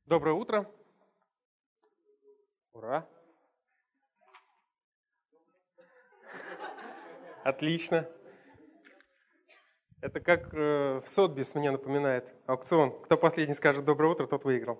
Доброе утро. Ура. Отлично. Это как Сотбис мне напоминает. Аукцион. Кто последний скажет «доброе утро», тот выиграл.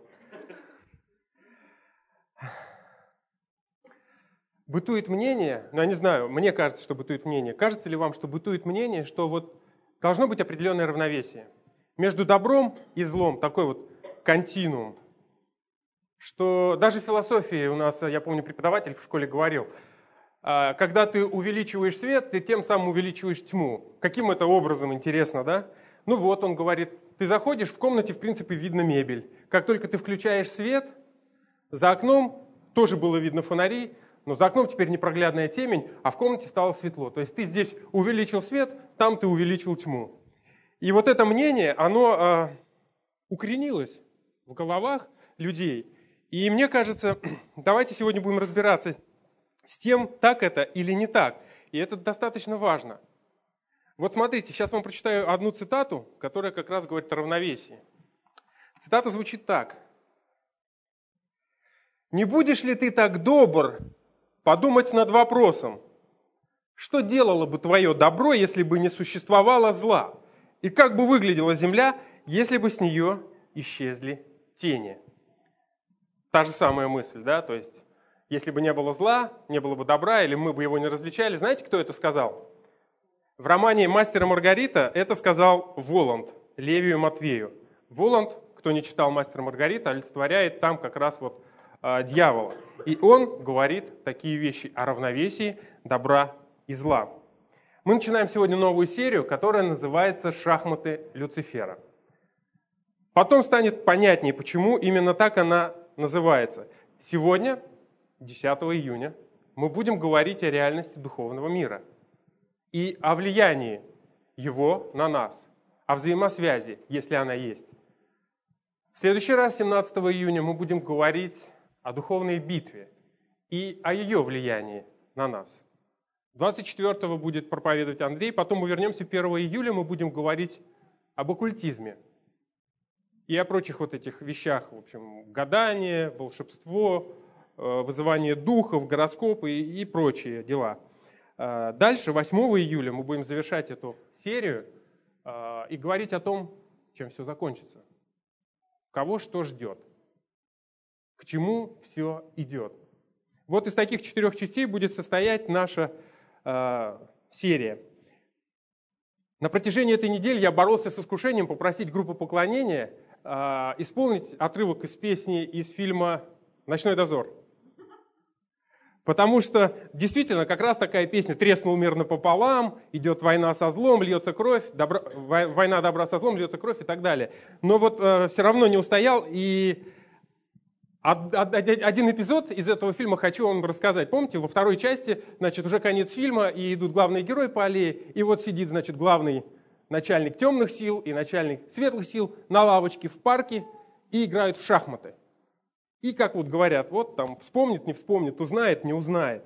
Бытует мнение, я не знаю, мне кажется, что бытует мнение. Кажется ли вам, что бытует мнение, что вот должно быть определенное равновесие между добром и злом, такой вот континуум, что даже в философии у нас, я помню, преподаватель в школе говорил, когда ты увеличиваешь свет, ты тем самым увеличиваешь тьму. Каким это образом, интересно, да? Ну вот, он говорит, ты заходишь, в комнате, в принципе, видно мебель. Как только ты включаешь свет, за окном тоже было видно фонари, но за окном теперь непроглядная темень, а в комнате стало светло. То есть ты здесь увеличил свет, там ты увеличил тьму. И вот это мнение, оно укоренилось в головах людей. И мне кажется, давайте сегодня будем разбираться с тем, так это или не так. И это достаточно важно. Вот смотрите, сейчас вам прочитаю одну цитату, которая как раз говорит о равновесии. Цитата звучит так. «Не будешь ли ты так добр подумать над вопросом, что делало бы твое добро, если бы не существовало зла? И как бы выглядела земля, если бы с нее исчезли тени?» Та же самая мысль, да? То есть, если бы не было зла, не было бы добра, или мы бы его не различали. Знаете, кто это сказал? В романе «Мастер и Маргарита» это сказал Воланд, Левию Матвею. Воланд, кто не читал «Мастер и Маргарита», олицетворяет там как раз вот дьявола. И он говорит такие вещи о равновесии добра и зла. Мы начинаем сегодня новую серию, которая называется «Шахматы Люцифера». Потом станет понятнее, почему именно так она называется. Сегодня, 10 июня, мы будем говорить о реальности духовного мира и о влиянии его на нас, о взаимосвязи, если она есть. В следующий раз, 17 июня, мы будем говорить о духовной битве и о ее влиянии на нас. 24-го будет проповедовать Андрей, потом мы вернемся 1 июля, мы будем говорить об оккультизме и о прочих вот этих вещах, в общем, гадание, волшебство, вызывание духов, гороскопы и прочие дела. Дальше, 8 июля, мы будем завершать эту серию и говорить о том, чем все закончится. Кого что ждет, к чему все идет. Вот из таких 4 частей будет состоять наша серия. На протяжении этой недели я боролся с искушением попросить группу поклонения исполнить отрывок из песни из фильма «Ночной дозор». Потому что действительно как раз такая песня «Треснул мир напополам», идет война со злом, льется кровь, война добра со злом, льется кровь и так далее. Но вот все равно не устоял, и один эпизод из этого фильма хочу вам рассказать. Помните, во второй части, значит, уже конец фильма, и идут главные герои по аллее, и вот сидит, значит, главный начальник темных сил и начальник светлых сил на лавочке в парке и играют в шахматы. И как вот говорят, вот там вспомнит, не вспомнит, узнает, не узнает.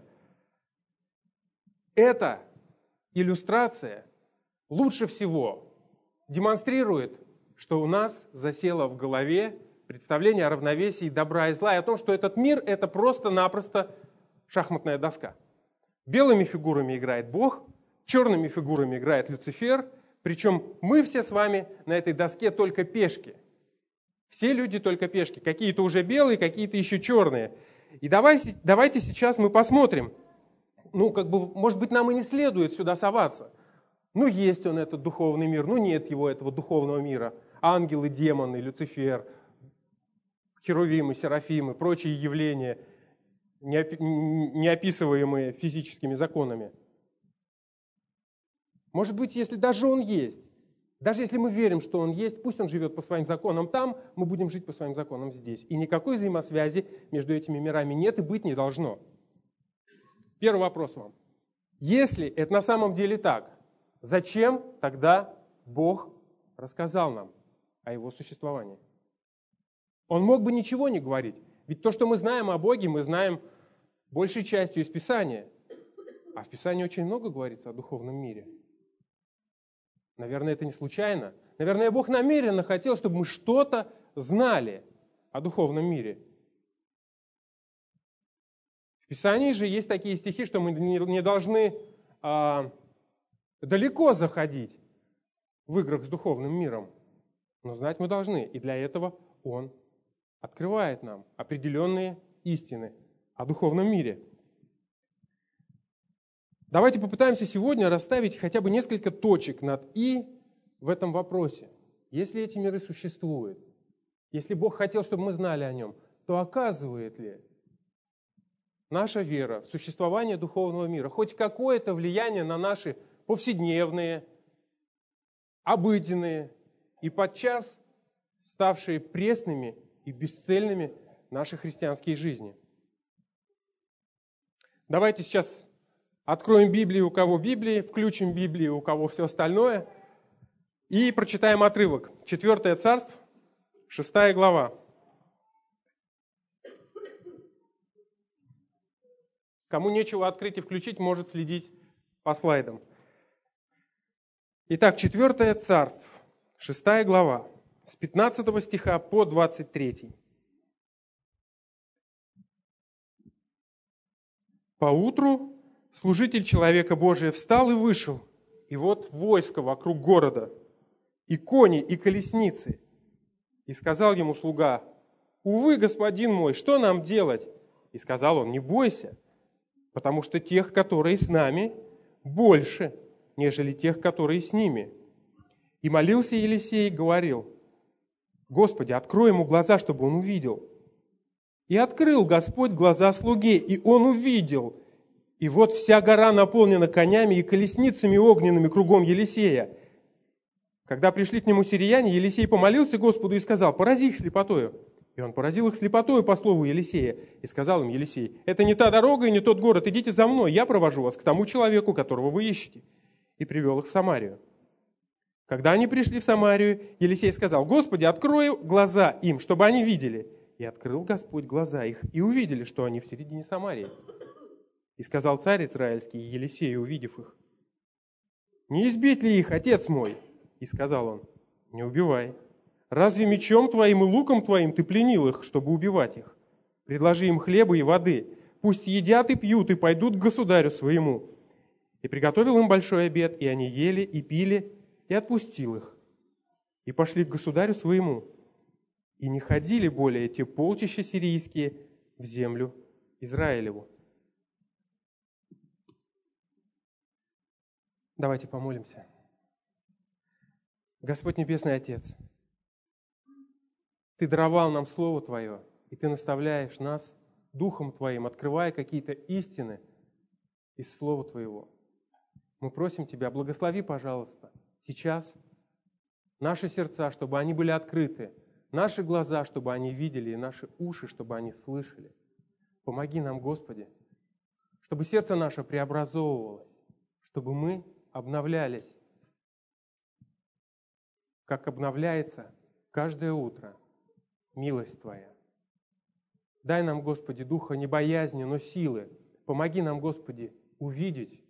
Эта иллюстрация лучше всего демонстрирует, что у нас засело в голове представление о равновесии добра и зла, и о том, что этот мир – это просто-напросто шахматная доска. Белыми фигурами играет Бог, черными фигурами играет Люцифер, причем мы все с вами на этой доске только пешки. Все люди только пешки. Какие-то уже белые, какие-то еще черные. И давайте сейчас мы посмотрим. Может быть, нам и не следует сюда соваться. Есть он, этот духовный мир, нет его, этого духовного мира. Ангелы, демоны, Люцифер, херувимы, серафимы, прочие явления, неописываемые физическими законами. Может быть, если даже он есть, даже если мы верим, что он есть, пусть он живет по своим законам там, мы будем жить по своим законам здесь. И никакой взаимосвязи между этими мирами нет и быть не должно. Первый вопрос вам. Если это на самом деле так, зачем тогда Бог рассказал нам о его существовании? Он мог бы ничего не говорить. Ведь то, что мы знаем о Боге, мы знаем большей частью из Писания. А в Писании очень много говорится о духовном мире. Наверное, это не случайно. Наверное, Бог намеренно хотел, чтобы мы что-то знали о духовном мире. В Писании же есть такие стихи, что мы не должны далеко заходить в играх с духовным миром. Но знать мы должны, и для этого Он открывает нам определенные истины о духовном мире. Давайте попытаемся сегодня расставить хотя бы несколько точек над «и» в этом вопросе. Если эти миры существуют, если Бог хотел, чтобы мы знали о Нем, то оказывает ли наша вера в существование духовного мира хоть какое-то влияние на наши повседневные, обыденные и подчас ставшие пресными и бесцельными наши христианские жизни? Давайте сейчас откроем Библию, у кого Библии, включим Библию, у кого все остальное, и прочитаем отрывок. 4 Царств, 6 глава. Кому нечего открыть и включить, может следить по слайдам. Итак, 4 Царств, 6 глава, с 15 стиха по 23. «Поутру служитель человека Божия встал и вышел, и вот войско вокруг города, и кони, и колесницы. И сказал ему слуга: „Увы, господин мой, что нам делать?“ И сказал он: „Не бойся, потому что тех, которые с нами, больше, нежели тех, которые с ними“. И молился Елисей и говорил: „Господи, открой ему глаза, чтобы он увидел“. И открыл Господь глаза слуге, и он увидел. И вот вся гора наполнена конями и колесницами огненными кругом Елисея. Когда пришли к нему сирияне, Елисей помолился Господу и сказал: „Порази их слепотою“. И он поразил их слепотою по слову Елисея. И сказал им Елисей: „Это не та дорога и не тот город, идите за мной, я провожу вас к тому человеку, которого вы ищете“. И привел их в Самарию. Когда они пришли в Самарию, Елисей сказал: „Господи, открой глаза им, чтобы они видели“. И открыл Господь глаза их, и увидели, что они в середине Самарии. И сказал царь израильский Елисею, увидев их: „Не избить ли их, отец мой?“ И сказал он: „Не убивай. Разве мечом твоим и луком твоим ты пленил их, чтобы убивать их? Предложи им хлеба и воды, пусть едят и пьют, и пойдут к государю своему“. И приготовил им большой обед, и они ели и пили, и отпустил их. И пошли к государю своему, и не ходили более те полчища сирийские в землю Израилеву. Давайте помолимся. Господь Небесный Отец, Ты даровал нам Слово Твое, и Ты наставляешь нас Духом Твоим, открывая какие-то истины из Слова Твоего. Мы просим Тебя, благослови, пожалуйста, сейчас наши сердца, чтобы они были открыты, наши глаза, чтобы они видели, и наши уши, чтобы они слышали. Помоги нам, Господи, чтобы сердце наше преобразовывалось, чтобы мы обновлялись, как обновляется каждое утро милость Твоя. Дай нам, Господи, духа не боязни, но силы. Помоги нам, Господи, увидеть,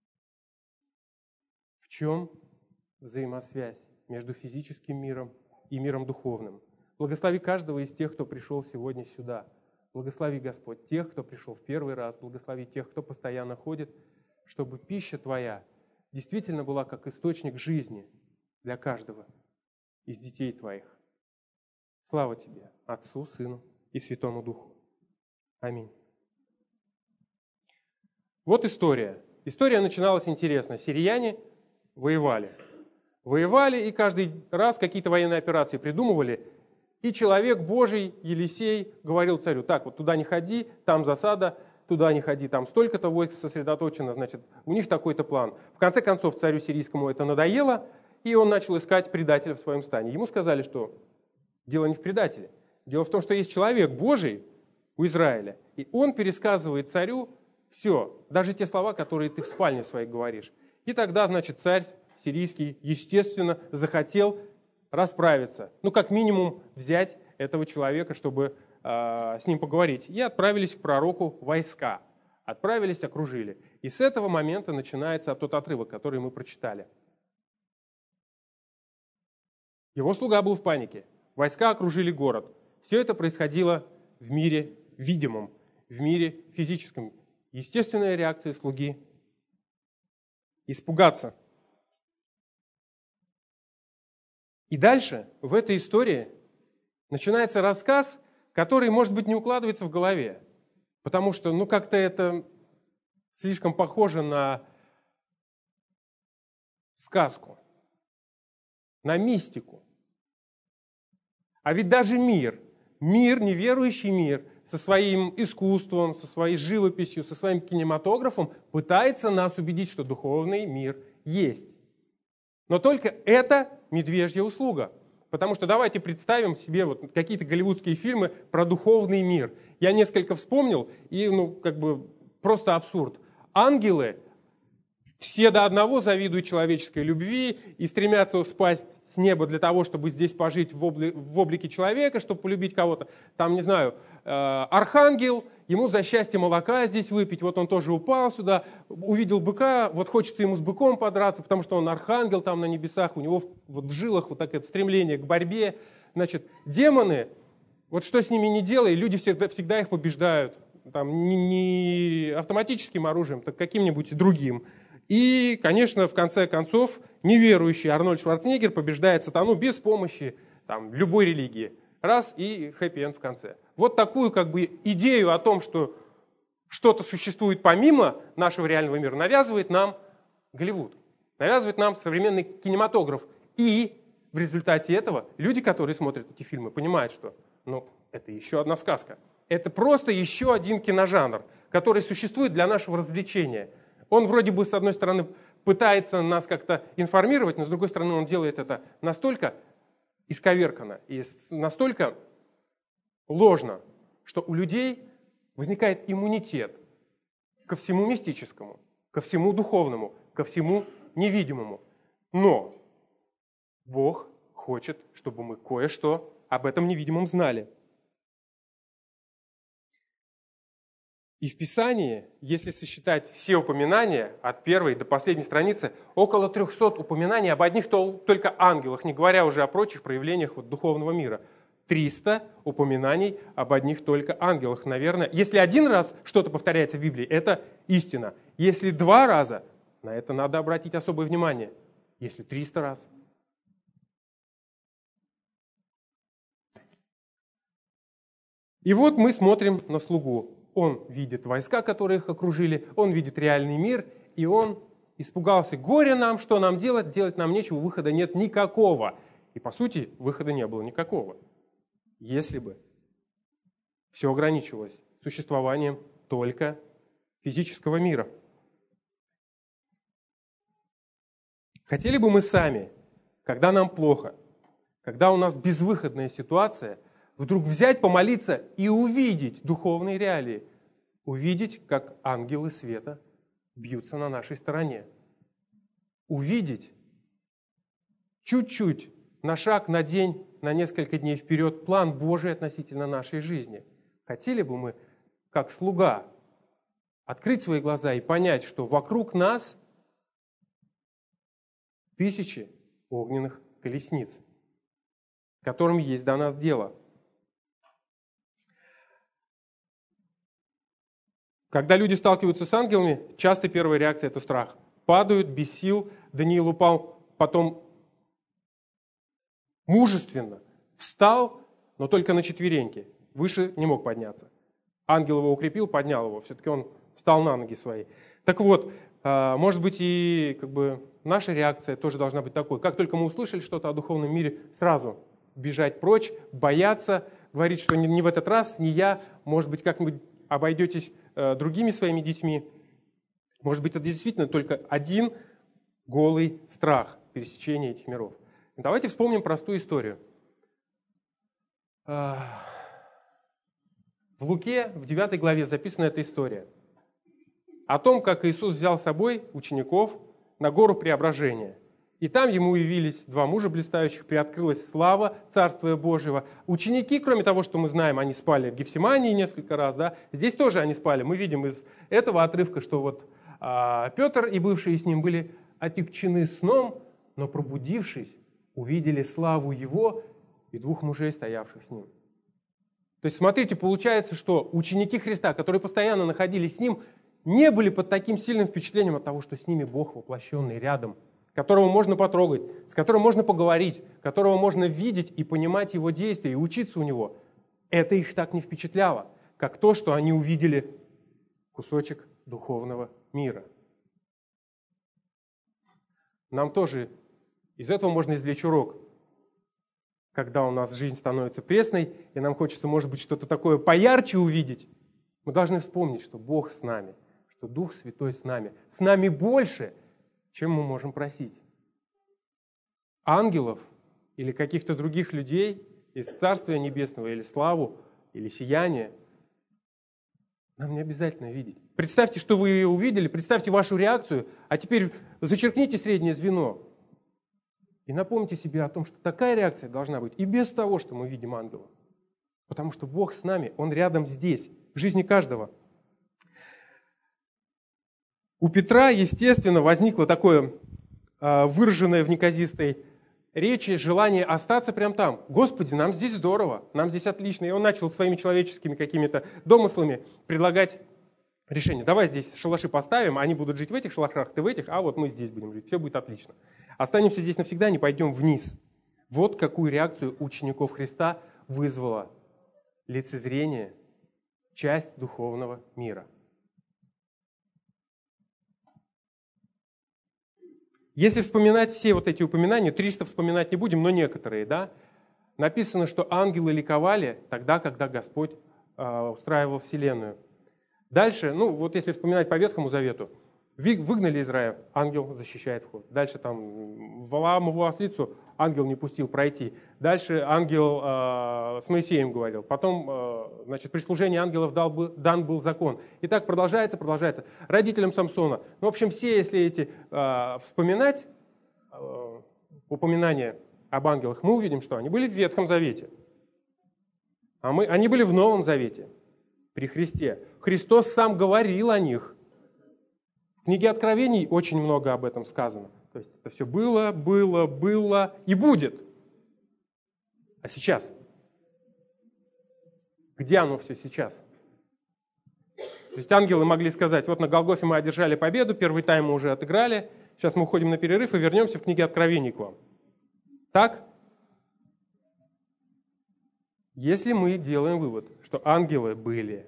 в чем взаимосвязь между физическим миром и миром духовным. Благослови каждого из тех, кто пришел сегодня сюда. Благослови, Господь, тех, кто пришел в первый раз. Благослови тех, кто постоянно ходит, чтобы пища Твоя действительно была как источник жизни для каждого из детей Твоих. Слава Тебе, Отцу, Сыну и Святому Духу. Аминь. Вот история. История начиналась интересно. Сирияне воевали. Воевали, и каждый раз какие-то военные операции придумывали. И человек Божий, Елисей, говорил царю: так, вот туда не ходи, там засада, туда не ходи, там столько-то войск сосредоточено, значит, у них такой-то план. В конце концов, царю сирийскому это надоело, и он начал искать предателя в своем стане. Ему сказали, что дело не в предателе. Дело в том, что есть человек Божий у Израиля, и он пересказывает царю все, даже те слова, которые ты в спальне своей говоришь. И тогда, значит, царь сирийский, естественно, захотел расправиться. Ну, как минимум, взять этого человека, чтобы с ним поговорить. И отправились к пророку войска. Отправились, окружили. И с этого момента начинается тот отрывок, который мы прочитали. Его слуга был в панике. Войска окружили город. Все это происходило в мире видимом, в мире физическом. Естественная реакция слуги – испугаться. И дальше в этой истории начинается рассказ, который, может быть, не укладывается в голове, потому что, как-то это слишком похоже на сказку, на мистику. А ведь даже мир, неверующий мир, со своим искусством, со своей живописью, со своим кинематографом пытается нас убедить, что духовный мир есть. Но только это медвежья услуга. Потому что давайте представим себе какие-то голливудские фильмы про духовный мир. Я несколько вспомнил, и просто абсурд. Ангелы все до одного завидуют человеческой любви и стремятся спасть с неба для того, чтобы здесь пожить в облике человека, чтобы полюбить кого-то. Там, не знаю, архангел, ему за счастье молока здесь выпить, он тоже упал сюда, увидел быка, хочется ему с быком подраться, потому что он архангел там на небесах, у него в жилах такое стремление к борьбе. Значит, демоны, что с ними не делай, люди всегда их побеждают. Не автоматическим оружием, так каким-нибудь другим. И, конечно, в конце концов, неверующий Арнольд Шварценеггер побеждает сатану без помощи любой религии. Раз, и хэппи-энд в конце. Такую идею о том, что что-то существует помимо нашего реального мира, навязывает нам Голливуд, навязывает нам современный кинематограф. И в результате этого люди, которые смотрят эти фильмы, понимают, что это еще одна сказка. Это просто еще один киножанр, который существует для нашего развлечения. Он вроде бы, с одной стороны, пытается нас как-то информировать, но с другой стороны, он делает это настолько исковерканно и настолько ложно, что у людей возникает иммунитет ко всему мистическому, ко всему духовному, ко всему невидимому. Но Бог хочет, чтобы мы кое-что об этом невидимом знали. И в Писании, если сосчитать все упоминания от первой до последней страницы, около 300 упоминаний об одних только ангелах, не говоря уже о прочих проявлениях духовного мира. 300 упоминаний об одних только ангелах, наверное. Если один раз что-то повторяется в Библии, это истина. Если 2 раза, на это надо обратить особое внимание. Если 300 раз. И мы смотрим на слугу. Он видит войска, которые их окружили, он видит реальный мир, и он испугался. Горе нам, что нам делать? Делать нам нечего, выхода нет никакого. И по сути, выхода не было никакого. Если бы все ограничивалось существованием только физического мира. Хотели бы мы сами, когда нам плохо, когда у нас безвыходная ситуация, вдруг взять, помолиться и увидеть духовные реалии, увидеть, как ангелы света бьются на нашей стороне, увидеть чуть-чуть, на шаг, на день, на несколько дней вперед план Божий относительно нашей жизни. Хотели бы мы, как слуга, открыть свои глаза и понять, что вокруг нас тысячи огненных колесниц, которым есть до нас дело. Когда люди сталкиваются с ангелами, часто первая реакция – это страх. Падают без сил. Даниил упал, потом мужественно встал, но только на четвереньки. Выше не мог подняться. Ангел его укрепил, поднял его. Все-таки он встал на ноги свои. Так вот, может быть, и наша реакция тоже должна быть такой. Как только мы услышали что-то о духовном мире, сразу бежать прочь, бояться, говорить, что не в этот раз, не я, может быть, как-нибудь обойдетесь другими своими детьми. Может быть, это действительно только один голый страх пересечения этих миров. Давайте вспомним простую историю. В Луке, в 9 главе записана эта история. О том, как Иисус взял с собой учеников на гору Преображения. И там ему явились 2 мужа блистающих, приоткрылась слава Царствия Божьего. Ученики, кроме того, что мы знаем, они спали в Гефсимании несколько раз, да, здесь тоже они спали. Мы видим из этого отрывка, что Петр и бывшие с ним были отягчены сном, но пробудившись, увидели славу его и 2 мужей, стоявших с ним. То есть, смотрите, получается, что ученики Христа, которые постоянно находились с Ним, не были под таким сильным впечатлением от того, что с ними Бог воплощенный рядом, которого можно потрогать, с которым можно поговорить, которого можно видеть и понимать Его действия, и учиться у Него. Это их так не впечатляло, как то, что они увидели кусочек духовного мира. Нам тоже из этого можно извлечь урок. Когда у нас жизнь становится пресной, и нам хочется, может быть, что-то такое поярче увидеть, мы должны вспомнить, что Бог с нами, что Дух Святой с нами больше, чем мы можем просить. Ангелов или каких-то других людей из Царствия Небесного, или славу, или сияние нам не обязательно видеть. Представьте, что вы увидели, представьте вашу реакцию, а теперь зачеркните среднее звено и напомните себе о том, что такая реакция должна быть и без того, что мы видим ангела. Потому что Бог с нами, Он рядом здесь, в жизни каждого. У Петра, естественно, возникло такое выраженное в неказистой речи желание остаться прямо там. Господи, нам здесь здорово, нам здесь отлично. И он начал своими человеческими какими-то домыслами предлагать решение. Давай здесь шалаши поставим, они будут жить в этих шалашах, ты в этих, а вот мы здесь будем жить, все будет отлично. Останемся здесь навсегда, не пойдем вниз. Вот какую реакцию учеников Христа вызвало лицезрение, часть духовного мира. Если вспоминать все вот эти упоминания, 300 вспоминать не будем, но некоторые, да, написано, что ангелы ликовали тогда, когда Господь устраивал Вселенную. Дальше, вот если вспоминать по Ветхому Завету, выгнали из рая, ангел защищает вход. Дальше там Валаамову ослицу ангел не пустил пройти. Дальше ангел с Моисеем говорил. Потом, при служении ангелов дан был закон. И так продолжается. Родителям Самсона. В общем, все, если эти вспоминать упоминания об ангелах, мы увидим, что они были в Ветхом Завете. Они были в Новом Завете, при Христе. Христос сам говорил о них. В книге Откровений очень много об этом сказано. То есть это все было и будет. А сейчас? Где оно все сейчас? То есть ангелы могли сказать, вот на Голгофе мы одержали победу, первый тайм мы уже отыграли, сейчас мы уходим на перерыв и вернемся в книге Откровений к вам. Так? Если мы делаем вывод, что ангелы были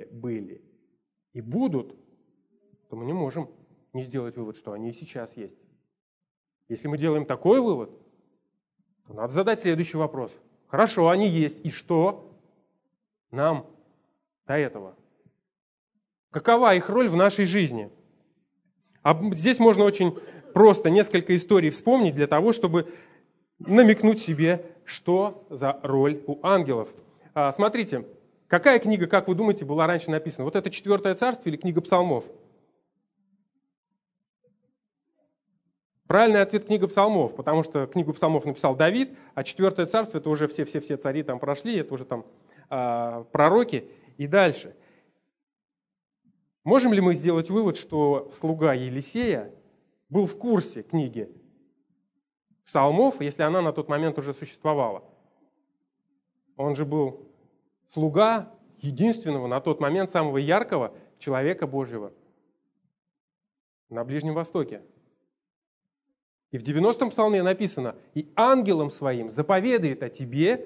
и будут, то мы не можем не сделать вывод, что они и сейчас есть. Если мы делаем такой вывод, то надо задать следующий вопрос. Хорошо, они есть, и что нам до этого? Какова их роль в нашей жизни? Здесь можно очень просто несколько историй вспомнить для того, чтобы намекнуть себе, что за роль у ангелов. Смотрите, какая книга, как вы думаете, была раньше написана? Вот это 4 царство или книга Псалмов? Правильный ответ — книга Псалмов, потому что книгу Псалмов написал Давид, а 4 царство — это уже все цари там прошли, это уже там пророки и дальше. Можем ли мы сделать вывод, что слуга Елисея был в курсе книги Псалмов, если она на тот момент уже существовала? Он же был слуга единственного на тот момент самого яркого человека Божьего на Ближнем Востоке. И в 90-м псалме написано: «И ангелам своим заповедает о тебе,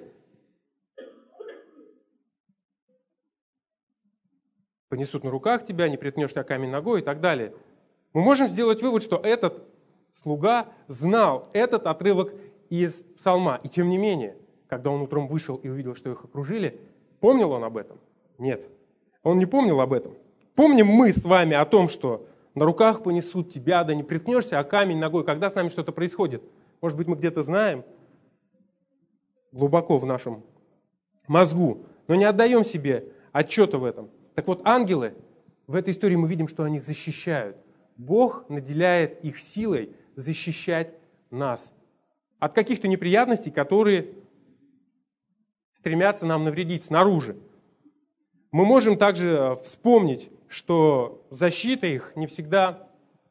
понесут на руках тебя, не приткнешь тебя камень ногой» и так далее. Мы можем сделать вывод, что этот слуга знал этот отрывок из псалма. И тем не менее, когда он утром вышел и увидел, что их окружили, помнил он об этом? Нет, он не помнил об этом. Помним мы с вами о том, что на руках понесут тебя, да не приткнешься, а камень ногой, когда с нами что-то происходит? Может быть, мы где-то знаем, глубоко в нашем мозгу, но не отдаем себе отчета в этом. Так вот, ангелы, в этой истории мы видим, что они защищают. Бог наделяет их силой защищать нас от каких-то неприятностей, которые стремятся нам навредить снаружи. Мы можем также вспомнить, что защита их не всегда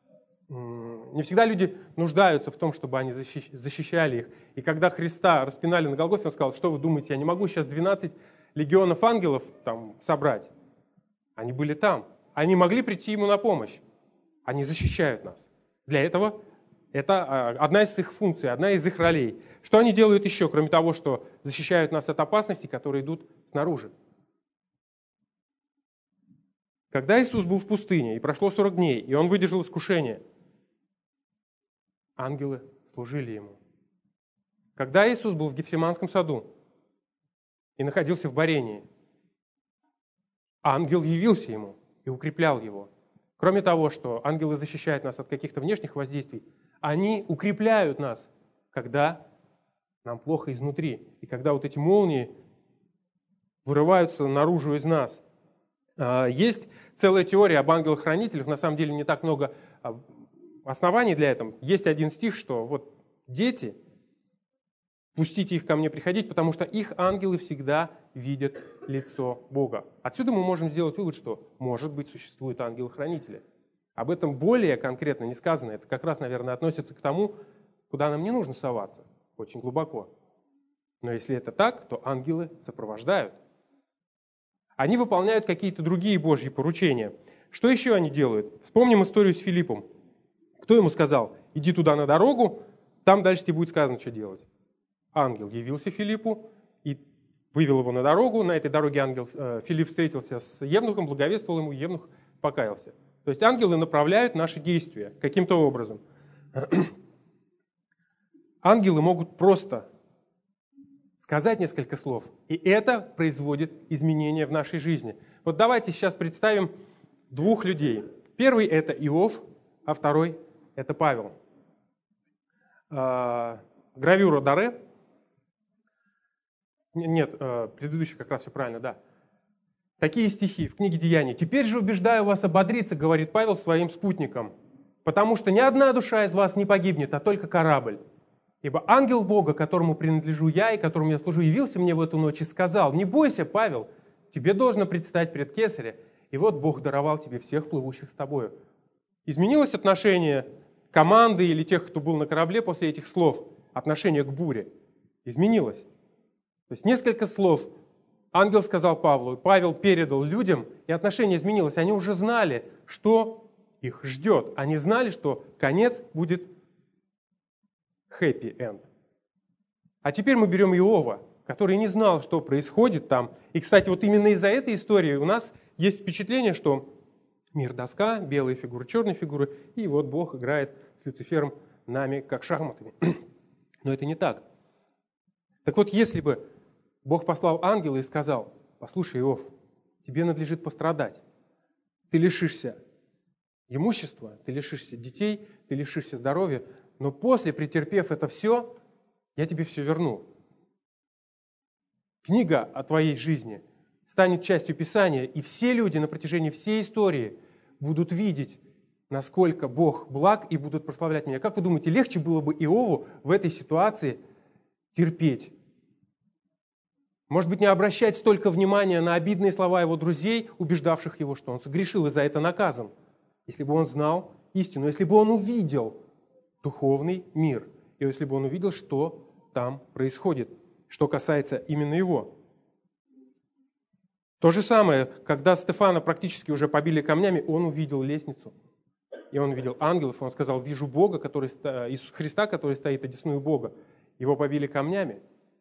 люди нуждаются в том, чтобы они защищали их. И когда Христа распинали на Голгофе, Он сказал: что вы думаете, я не могу сейчас 12 легионов ангелов там собрать. Они были там. Они могли прийти ему на помощь. Они защищают нас. Для этого это одна из их функций, одна из их ролей. Что они делают еще, кроме того, что защищают нас от опасностей, которые идут снаружи? Когда Иисус был в пустыне, и прошло 40 дней, и Он выдержал искушение, ангелы служили Ему. Когда Иисус был в Гефсиманском саду и находился в борении, ангел явился Ему и укреплял Его. Кроме того, что ангелы защищают нас от каких-то внешних воздействий, они укрепляют нас, когда нам плохо изнутри, и когда вот эти молнии вырываются наружу из нас. Есть целая теория об ангелах-хранителях, на самом деле не так много оснований для этого. Есть один стих, что вот дети, пустите их ко мне приходить, потому что их ангелы всегда видят лицо Бога. Отсюда мы можем сделать вывод, что, может быть, существуют ангелы-хранители. Об этом более конкретно не сказано. Это как раз, наверное, относится к тому, куда нам не нужно соваться, очень глубоко. Но если это так, то ангелы сопровождают. Они выполняют какие-то другие Божьи поручения. Что еще они делают? Вспомним историю с Филиппом. Кто ему сказал: иди туда на дорогу, там дальше тебе будет сказано, что делать. Ангел явился Филиппу и вывел его на дорогу. На этой дороге Филипп встретился с евнухом, благовествовал ему, евнух покаялся. То есть ангелы направляют наши действия каким-то образом. Ангелы могут просто сказать несколько слов, и это производит изменения в нашей жизни. Вот давайте сейчас представим двух людей. Первый – это Иов, а второй – это Павел. Гравюра Даре. Нет, предыдущий как раз все правильно, да. Такие стихи в книге Деяний. «Теперь же убеждаю вас ободриться, говорит Павел своим спутникам, потому что ни одна душа из вас не погибнет, а только корабль. Ибо ангел Бога, которому принадлежу я и которому я служу, явился мне в эту ночь и сказал: не бойся, Павел, тебе должно предстать пред Кесаря, и вот Бог даровал тебе всех плывущих с тобою». Изменилось отношение команды или тех, кто был на корабле после этих слов, отношение к буре? Изменилось. То есть несколько слов ангел сказал Павлу, Павел передал людям, и отношение изменилось. Они уже знали, что их ждет. Они знали, что конец будет happy end. А теперь мы берем Иова, который не знал, что происходит там. И, кстати, вот именно из-за этой истории у нас есть впечатление, что мир доска, белые фигуры, черные фигуры, и вот Бог играет с Люцифером нами, как шахматами. Но это не так. Так вот, если бы Бог послал ангела и сказал: послушай, Иов, тебе надлежит пострадать. Ты лишишься имущества, ты лишишься детей, ты лишишься здоровья, но после, претерпев это все, я тебе все верну. Книга о твоей жизни станет частью Писания, и все люди на протяжении всей истории будут видеть, насколько Бог благ, и будут прославлять меня. Как вы думаете, легче было бы Иову в этой ситуации терпеть? Может быть, не обращать столько внимания на обидные слова его друзей, убеждавших его, что он согрешил и за это наказан, если бы он знал истину, если бы он увидел духовный мир, и если бы он увидел, что там происходит, что касается именно его. То же самое, когда Стефана практически уже побили камнями, он увидел лестницу, и он увидел ангелов, и он сказал: вижу Бога, Иисуса Христа, который стоит одесную Бога. Его побили камнями,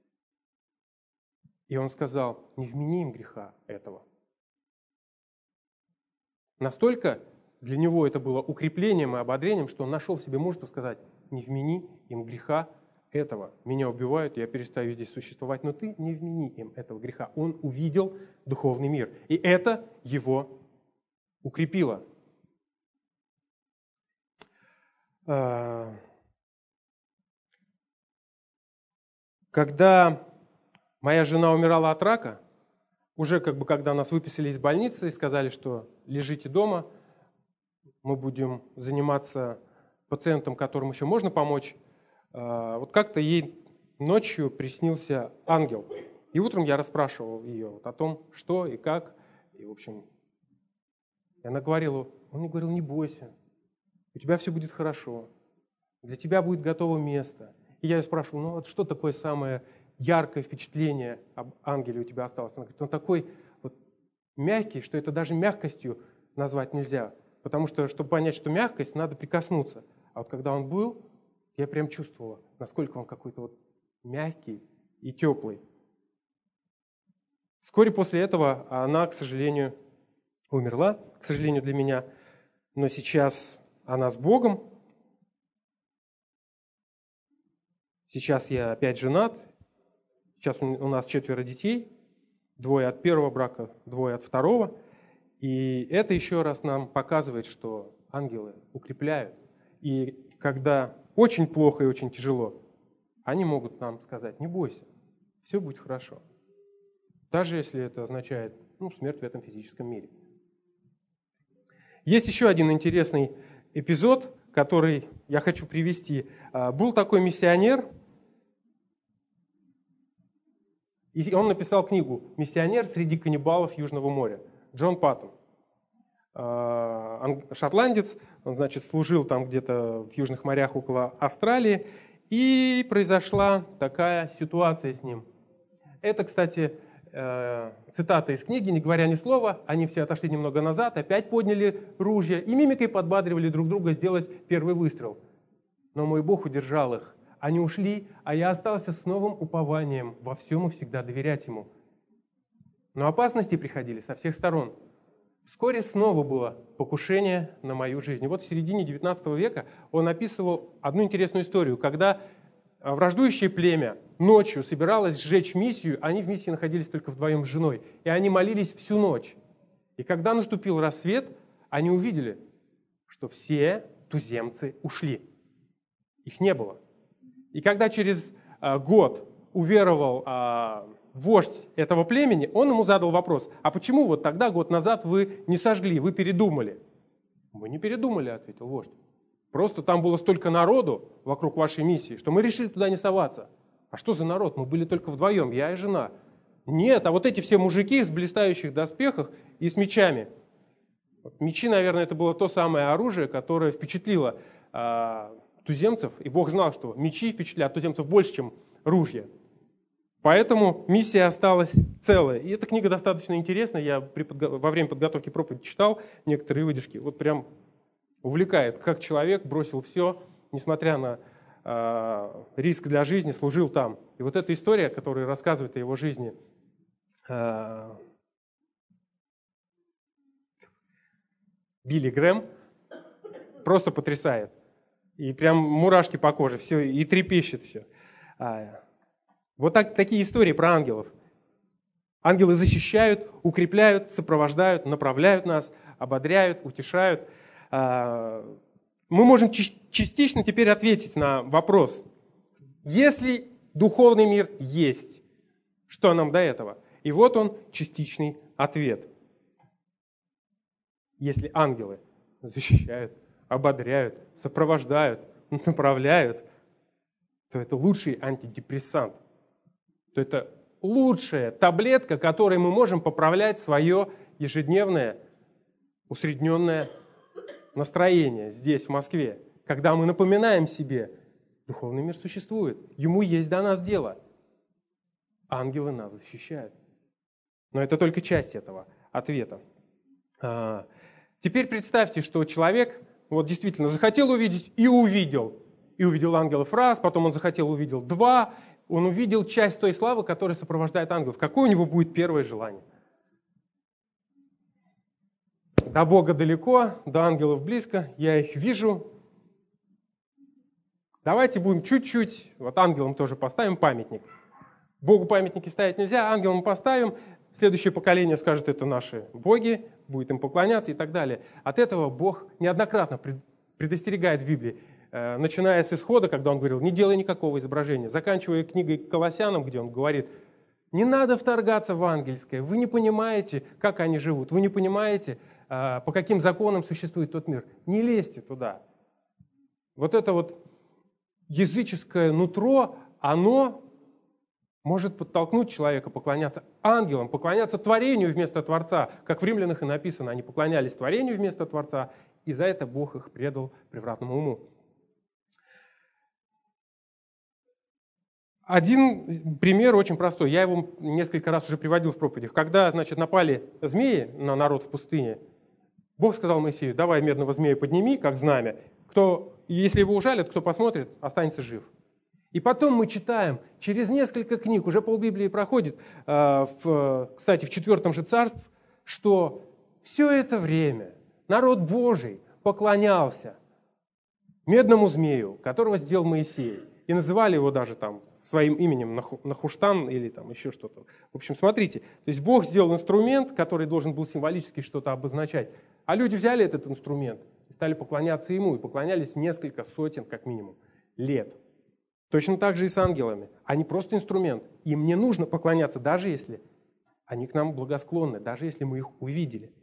и он сказал: не вмени им греха этого. Настолько для него это было укреплением и ободрением, что он нашел в себе мужество сказать: не вмени им греха этого. Меня убивают, я перестаю здесь существовать, но ты не вмени им этого греха. Он увидел духовный мир, и это его укрепило. Когда моя жена умирала от рака, уже когда нас выписали из больницы и сказали, что лежите дома, мы будем заниматься пациентом, которому еще можно помочь, вот как-то ей ночью приснился ангел. И утром я расспрашивал ее о том, что и как. И, в общем, и она говорила, он мне говорил: не бойся, у тебя все будет хорошо, для тебя будет готово место. И я ее спрашивал: ну вот что такое самое яркое впечатление об ангеле у тебя осталось? Он говорит, он такой вот мягкий, что это даже мягкостью назвать нельзя. Потому что, чтобы понять, что мягкость, надо прикоснуться. А вот когда он был, я прям чувствовала, насколько он какой-то вот мягкий и теплый. Вскоре после этого она, к сожалению, умерла, к сожалению для меня. Но сейчас она с Богом. Сейчас я опять женат. Сейчас у нас 4 детей. 2 от первого брака, 2 от второго. И это еще раз нам показывает, что ангелы укрепляют. И когда очень плохо и очень тяжело, они могут нам сказать, не бойся, все будет хорошо. Даже если это означает смерть в этом физическом мире. Есть еще один интересный эпизод, который я хочу привести. Был такой миссионер, и он написал книгу «Миссионер среди каннибалов Южного моря». Джон Паттон. Шотландец, он, значит, служил там где-то в южных морях около Австралии, и произошла такая ситуация с ним. Это, кстати, цитата из книги, не говоря ни слова, они все отошли немного назад, опять подняли ружья и мимикой подбадривали друг друга сделать первый выстрел. Но мой Бог удержал их. Они ушли, а я остался с новым упованием во всем и всегда доверять Ему. Но опасности приходили со всех сторон. Вскоре снова было покушение на мою жизнь. И вот в середине XIX века он описывал одну интересную историю, когда враждующее племя ночью собиралось сжечь миссию, они в миссии находились только вдвоем с женой, и они молились всю ночь. И когда наступил рассвет, они увидели, что все туземцы ушли. Их не было. И когда через год уверовал вождь этого племени, он ему задал вопрос, а почему вот тогда, год назад, вы не сожгли, вы передумали? Мы не передумали, ответил вождь. Просто там было столько народу вокруг вашей миссии, что мы решили туда не соваться. А что за народ? Мы были только вдвоем, я и жена. Нет, а вот эти все мужики в блистающих доспехах и с мечами. Мечи, наверное, это было то самое оружие, которое впечатлило туземцев. И Бог знал, что мечи впечатлят туземцев больше, чем ружья. Поэтому миссия осталась целая. И эта книга достаточно интересная. Я во время подготовки проповеди читал некоторые выдержки. Вот прям увлекает, как человек бросил все, несмотря на риск для жизни, служил там. И вот эта история, которая рассказывает о его жизни, Билли Грэм, просто потрясает. И прям мурашки по коже, все, и трепещет все. Вот такие истории про ангелов. Ангелы защищают, укрепляют, сопровождают, направляют нас, ободряют, утешают. Мы можем частично теперь ответить на вопрос. Если духовный мир есть, что нам до этого? И вот он, частичный ответ. Если ангелы защищают, ободряют, сопровождают, направляют, то это лучший антидепрессант. То это лучшая таблетка, которой мы можем поправлять свое ежедневное усредненное настроение здесь, в Москве. Когда мы напоминаем себе, духовный мир существует, ему есть до нас дело. Ангелы нас защищают. Но это только часть этого ответа. Теперь представьте, что человек вот действительно захотел увидеть и увидел. И увидел ангелов раз, потом он захотел, увидел 2. Он увидел часть той славы, которая сопровождает ангелов. Какое у него будет первое желание? До Бога далеко, до ангелов близко, я их вижу. Давайте будем чуть-чуть, вот ангелам тоже поставим памятник. Богу памятники ставить нельзя, ангелам поставим. Следующее поколение скажет, это наши боги, будет им поклоняться и так далее. От этого Бог неоднократно предостерегает в Библии. Начиная с Исхода, когда он говорил, не делай никакого изображения, заканчивая книгой Колоссянам, где он говорит, не надо вторгаться в ангельское, вы не понимаете, как они живут, вы не понимаете, по каким законам существует тот мир. Не лезьте туда. Вот это вот языческое нутро, оно может подтолкнуть человека поклоняться ангелам, поклоняться творению вместо Творца. Как в Римлянах и написано, они поклонялись творению вместо Творца, и за это Бог их предал превратному уму. Один пример очень простой. Я его несколько раз уже приводил в проповедях. Когда, значит, напали змеи на народ в пустыне, Бог сказал Моисею: давай медного змея подними, как знамя. Если его ужалят, кто посмотрит, останется жив. И потом мы читаем, через несколько книг, уже полбиблии проходит, кстати, в 4 же царстве, что все это время народ Божий поклонялся медному змею, которого сделал Моисей. И называли его даже там своим именем Нахуштан или там еще что-то. В общем, смотрите, то есть Бог сделал инструмент, который должен был символически что-то обозначать. А люди взяли этот инструмент и стали поклоняться ему, и поклонялись несколько сотен, как минимум, лет. Точно так же и с ангелами. Они просто инструмент. Им не нужно поклоняться, даже если они к нам благосклонны, даже если мы их увидели.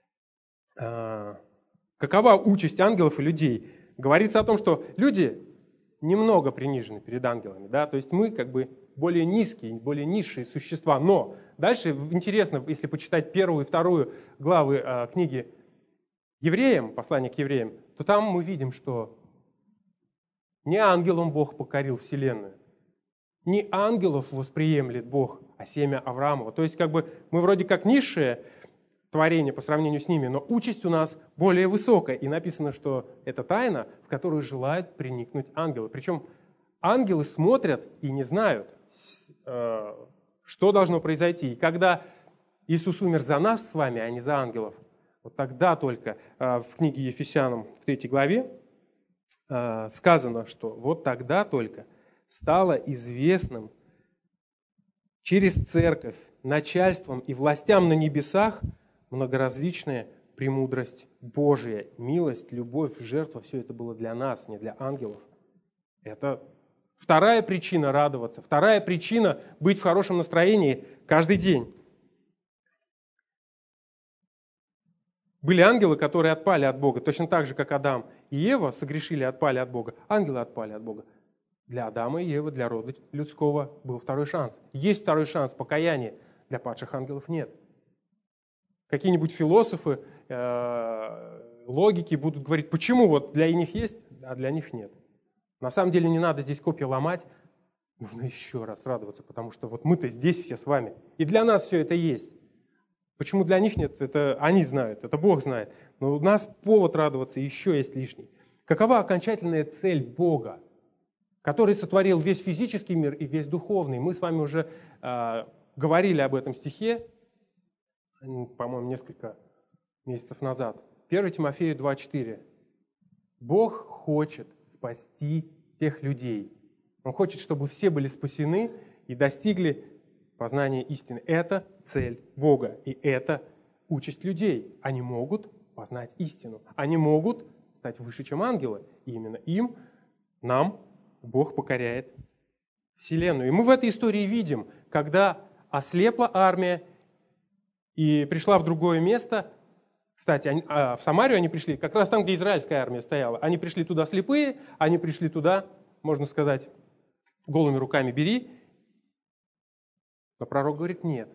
Какова участь ангелов и людей? Говорится о том, что люди немного принижены перед ангелами. Да? То есть мы как бы более низкие, более низшие существа. Но дальше интересно, если почитать 1 и 2 главы книги Евреям, послания к Евреям, то там мы видим, что не ангелам Бог покорил вселенную, не ангелов восприемлет Бог, а семя Авраамова. То есть как бы мы вроде как низшее творение по сравнению с ними, но участь у нас более высокая. И написано, что это тайна, в которую желают проникнуть ангелы. Причем ангелы смотрят и не знают, что должно произойти. И когда Иисус умер за нас с вами, а не за ангелов, вот тогда только в книге Ефесянам в 3 главе сказано, что вот тогда только стало известным через церковь, начальством и властям на небесах многоразличная премудрость Божия, милость, любовь, жертва. Все это было для нас, не для ангелов. Это вторая причина радоваться, вторая причина быть в хорошем настроении каждый день. Были ангелы, которые отпали от Бога, точно так же, как Адам и Ева согрешили, отпали от Бога. Ангелы отпали от Бога. Для Адама и Евы, для рода людского был второй шанс. Есть второй шанс покаяния, для падших ангелов нет. Какие-нибудь философы, логики будут говорить, почему вот для них есть, а для них нет. На самом деле не надо здесь копья ломать, нужно еще раз радоваться, потому что вот мы-то здесь все с вами, и для нас все это есть. Почему для них нет, это они знают, это Бог знает. Но у нас повод радоваться еще есть лишний. Какова окончательная цель Бога, который сотворил весь физический мир и весь духовный? Мы с вами уже говорили об этом стихе, по-моему, несколько месяцев назад. 1 Тимофею 2,4. Бог хочет спасти всех людей. Он хочет, чтобы все были спасены и достигли познания истины. Это цель Бога, и это участь людей. Они могут познать истину. Они могут стать выше, чем ангелы. И именно им, нам, Бог покоряет вселенную. И мы в этой истории видим, когда ослепла армия и пришла в другое место. Кстати, в Самарию они пришли, как раз там, где израильская армия стояла. Они пришли туда слепые, они пришли туда, можно сказать, голыми руками бери. Но пророк говорит, нет.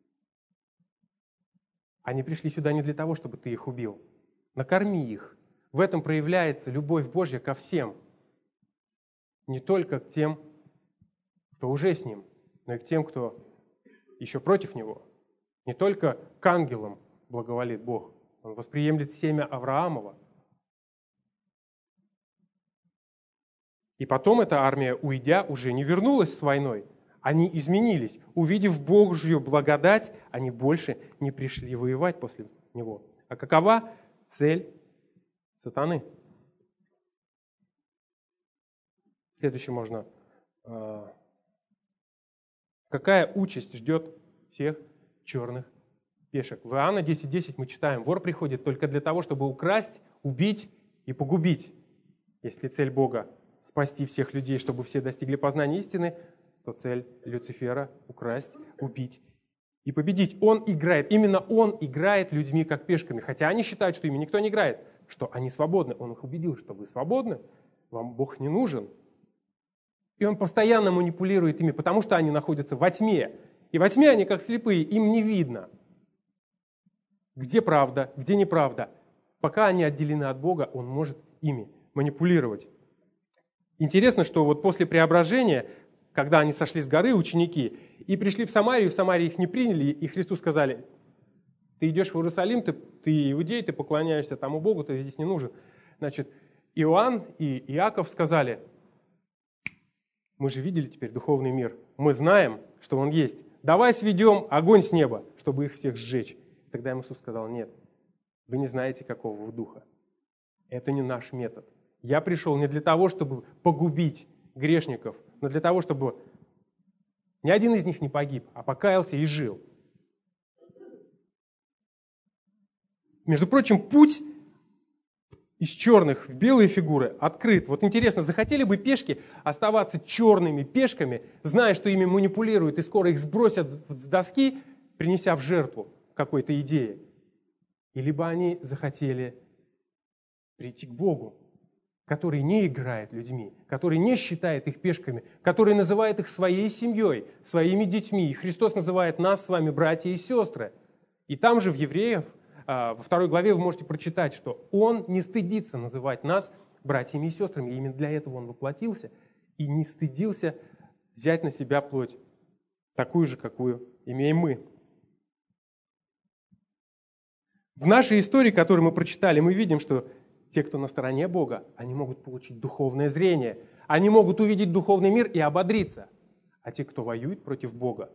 Они пришли сюда не для того, чтобы ты их убил. Накорми их. В этом проявляется любовь Божья ко всем. Не только к тем, кто уже с Ним, но и к тем, кто еще против Него. Не только к ангелам благоволит Бог. Он восприемлет семя Авраамова. И потом эта армия, уйдя, уже не вернулась с войной. Они изменились. Увидев Божью благодать, они больше не пришли воевать после него. А какова цель сатаны? Следующее можно. Какая участь ждет всех черных пешек? В Иоанна 10:10 мы читаем: вор приходит только для того, чтобы украсть, убить и погубить. Если цель Бога спасти всех людей, чтобы все достигли познания истины, то цель Люцифера — украсть, убить и победить. Он играет, именно он играет людьми как пешками. Хотя они считают, что ими никто не играет, что они свободны. Он их убедил, что вы свободны, вам Бог не нужен. И он постоянно манипулирует ими, потому что они находятся во тьме. И во тьме они как слепые, им не видно, где правда, где неправда. Пока они отделены от Бога, он может ими манипулировать. Интересно, что вот после преображения когда они сошли с горы, ученики, и пришли в Самарию их не приняли, и Христу сказали: ты идешь в Иерусалим, ты иудей, ты поклоняешься тому Богу, ты здесь не нужен. Значит, Иоанн и Иаков сказали: мы же видели теперь духовный мир, мы знаем, что он есть. Давай сведем огонь с неба, чтобы их всех сжечь. Тогда им Иисус сказал: нет, вы не знаете, какого вы духа. Это не наш метод. Я пришел не для того, чтобы погубить грешников, но для того, чтобы ни один из них не погиб, а покаялся и жил. Между прочим, путь из черных в белые фигуры открыт. Вот интересно, захотели бы пешки оставаться черными пешками, зная, что ими манипулируют, и скоро их сбросят с доски, принеся в жертву какой-то идее? Или бы они захотели прийти к Богу, который не играет людьми, который не считает их пешками, который называет их своей семьей, своими детьми. И Христос называет нас с вами братья и сестры. И там же в Евреев, во 2 главе вы можете прочитать, что Он не стыдится называть нас братьями и сестрами. И именно для этого Он воплотился и не стыдился взять на себя плоть, такую же, какую имеем мы. В нашей истории, которую мы прочитали, мы видим, что те, кто на стороне Бога, они могут получить духовное зрение, они могут увидеть духовный мир и ободриться. А те, кто воюет против Бога,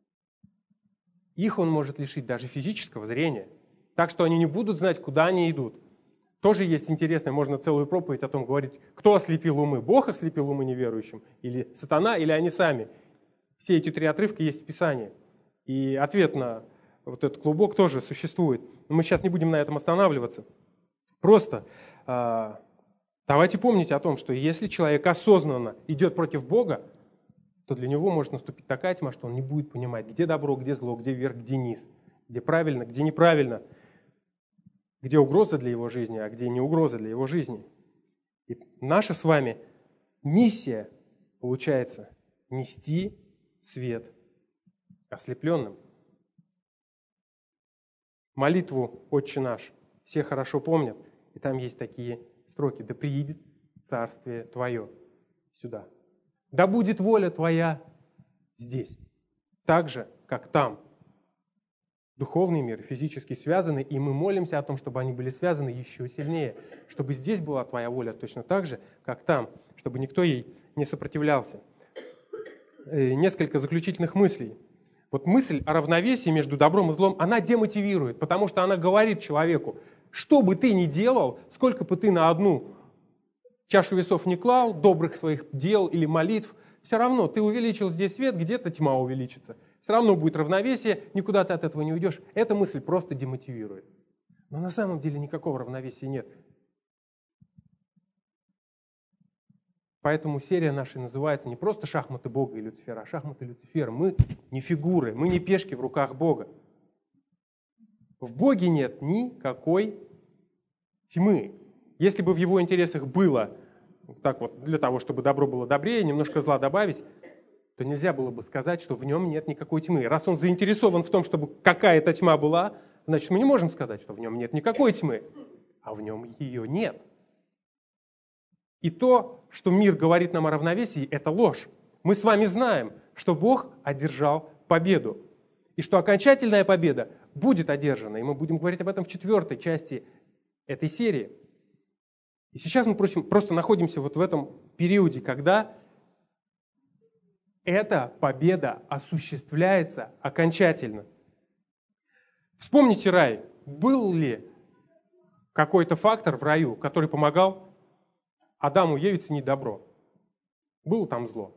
их Он может лишить даже физического зрения, так что они не будут знать, куда они идут. Тоже есть интересно, можно целую проповедь о том говорить, кто ослепил умы, Бог ослепил умы неверующим, или сатана, или они сами. Все эти 3 отрывка есть в Писании. И ответ на вот этот клубок тоже существует. Но мы сейчас не будем на этом останавливаться. Просто давайте помнить о том, что если человек осознанно идет против Бога, то для него может наступить такая тьма, что он не будет понимать, где добро, где зло, где вверх, где низ, где правильно, где неправильно, где угроза для его жизни, а где не угроза для его жизни. И наша с вами миссия, получается, нести свет ослепленным. Молитву «Отче наш» все хорошо помнят, и там есть такие строки: «Да приидет царствие Твое сюда, да будет воля Твоя здесь, так же, как там». Духовный мир и физически связаны, и мы молимся о том, чтобы они были связаны еще сильнее, чтобы здесь была Твоя воля точно так же, как там, чтобы никто ей не сопротивлялся. Несколько заключительных мыслей. Вот мысль о равновесии между добром и злом, она демотивирует, потому что она говорит человеку: что бы ты ни делал, сколько бы ты на одну чашу весов не клал, добрых своих дел или молитв, все равно ты увеличил здесь свет, где-то тьма увеличится. Все равно будет равновесие, никуда ты от этого не уйдешь. Эта мысль просто демотивирует. Но на самом деле никакого равновесия нет. Поэтому серия наша называется не просто «Шахматы Бога и Люцифера», а «Шахматы Люцифера». Мы не фигуры, мы не пешки в руках Бога. В Боге нет никакой тьмы. Если бы в Его интересах было так вот, для того, чтобы добро было добрее, немножко зла добавить, то нельзя было бы сказать, что в нем нет никакой тьмы. Раз Он заинтересован в том, чтобы какая-то тьма была, значит, мы не можем сказать, что в нем нет никакой тьмы, а в нем ее нет. И то, что мир говорит нам о равновесии, это ложь. Мы с вами знаем, что Бог одержал победу, и что окончательная победа будет одержана. И мы будем говорить об этом в 4 части этой серии. И сейчас мы просто находимся вот в этом периоде, когда эта победа осуществляется окончательно. Вспомните рай. Был ли какой-то фактор в раю, который помогал Адаму и Еве ценить добро? Было там зло?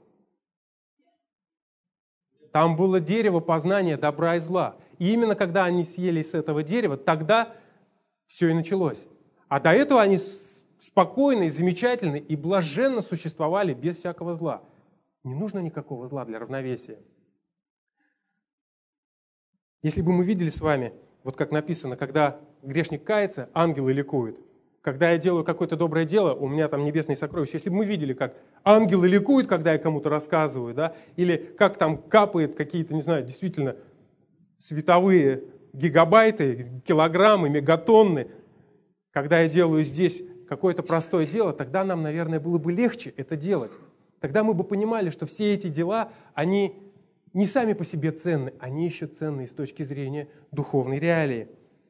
Там было дерево познания добра и зла. И именно когда они съели с этого дерева, тогда все и началось. А до этого они спокойно и замечательно и блаженно существовали без всякого зла. Не нужно никакого зла для равновесия. Если бы мы видели с вами, вот как написано, когда грешник кается, ангелы ликуют. Когда я делаю какое-то доброе дело, у меня там небесные сокровища. Если бы мы видели, как ангелы ликуют, когда я кому-то рассказываю, да, или как там капает какие-то, не знаю, действительно световые гигабайты, килограммы, мегатонны, когда я делаю здесь какое-то простое дело, тогда нам, наверное, было бы легче это делать. Тогда мы бы понимали, что все эти дела, они не сами по себе ценны, они еще ценны с точки зрения духовной реалии.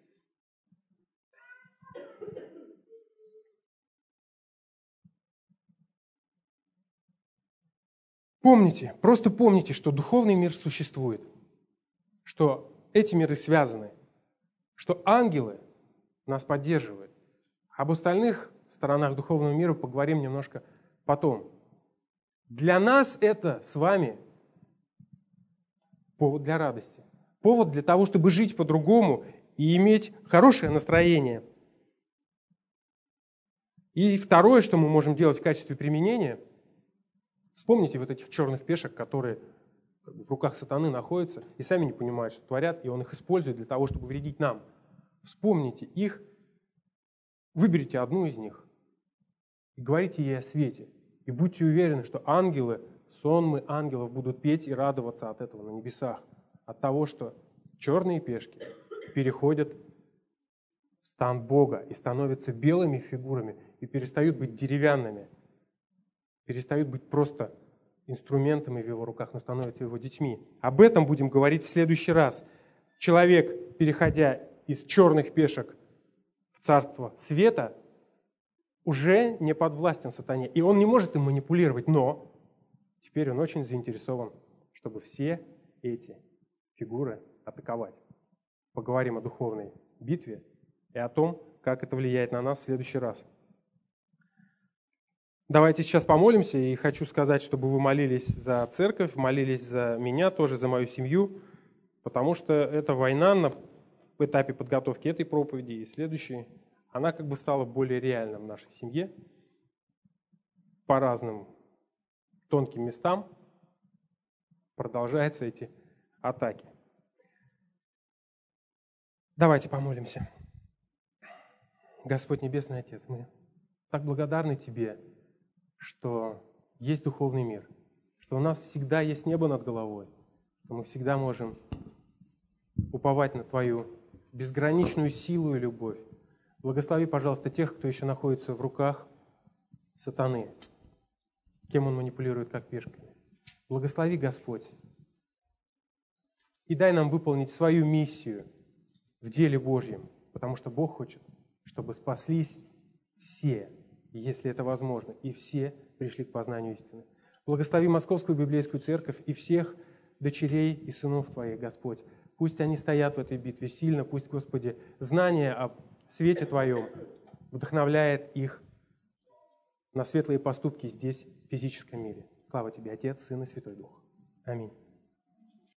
Помните, просто помните, что духовный мир существует, что эти миры связаны, что ангелы нас поддерживают. Об остальных сторонах духовного мира поговорим немножко потом. Для нас это с вами повод для радости, повод для того, чтобы жить по-другому и иметь хорошее настроение. И второе, что мы можем делать в качестве применения, вспомните вот этих черных пешек, которые в руках сатаны находятся и сами не понимают, что творят, и он их использует для того, чтобы вредить нам. Вспомните их, выберите одну из них и говорите ей о свете. И будьте уверены, что ангелы, сонмы ангелов будут петь и радоваться от этого на небесах, от того, что черные пешки переходят в стан Бога и становятся белыми фигурами и перестают быть деревянными, перестают быть просто инструментами в его руках, но становятся его детьми. Об этом будем говорить в следующий раз. Человек, переходя из черных пешек в царство света, уже не подвластен сатане, и он не может им манипулировать, но теперь он очень заинтересован, чтобы все эти фигуры атаковать. Поговорим о духовной битве и о том, как это влияет на нас в следующий раз. Давайте сейчас помолимся, и хочу сказать, чтобы вы молились за церковь, молились за меня, тоже за мою семью, потому что эта война на этапе подготовки этой проповеди и следующей, она как бы стала более реальной в нашей семье. По разным тонким местам продолжаются эти атаки. Давайте помолимся. Господь Небесный Отец, мы так благодарны Тебе, что есть духовный мир, что у нас всегда есть небо над головой, что мы всегда можем уповать на Твою безграничную силу и любовь. Благослови, пожалуйста, тех, кто еще находится в руках сатаны, кем он манипулирует, как пешками. Благослови, Господь, и дай нам выполнить свою миссию в деле Божьем, потому что Бог хочет, чтобы спаслись все, если это возможно, и все пришли к познанию истины. Благослови Московскую Библейскую Церковь и всех дочерей и сынов Твоих, Господь. Пусть они стоят в этой битве сильно, пусть, Господи, знание об свете Твоем вдохновляет их на светлые поступки здесь, в физическом мире. Слава Тебе, Отец, Сын и Святой Дух. Аминь.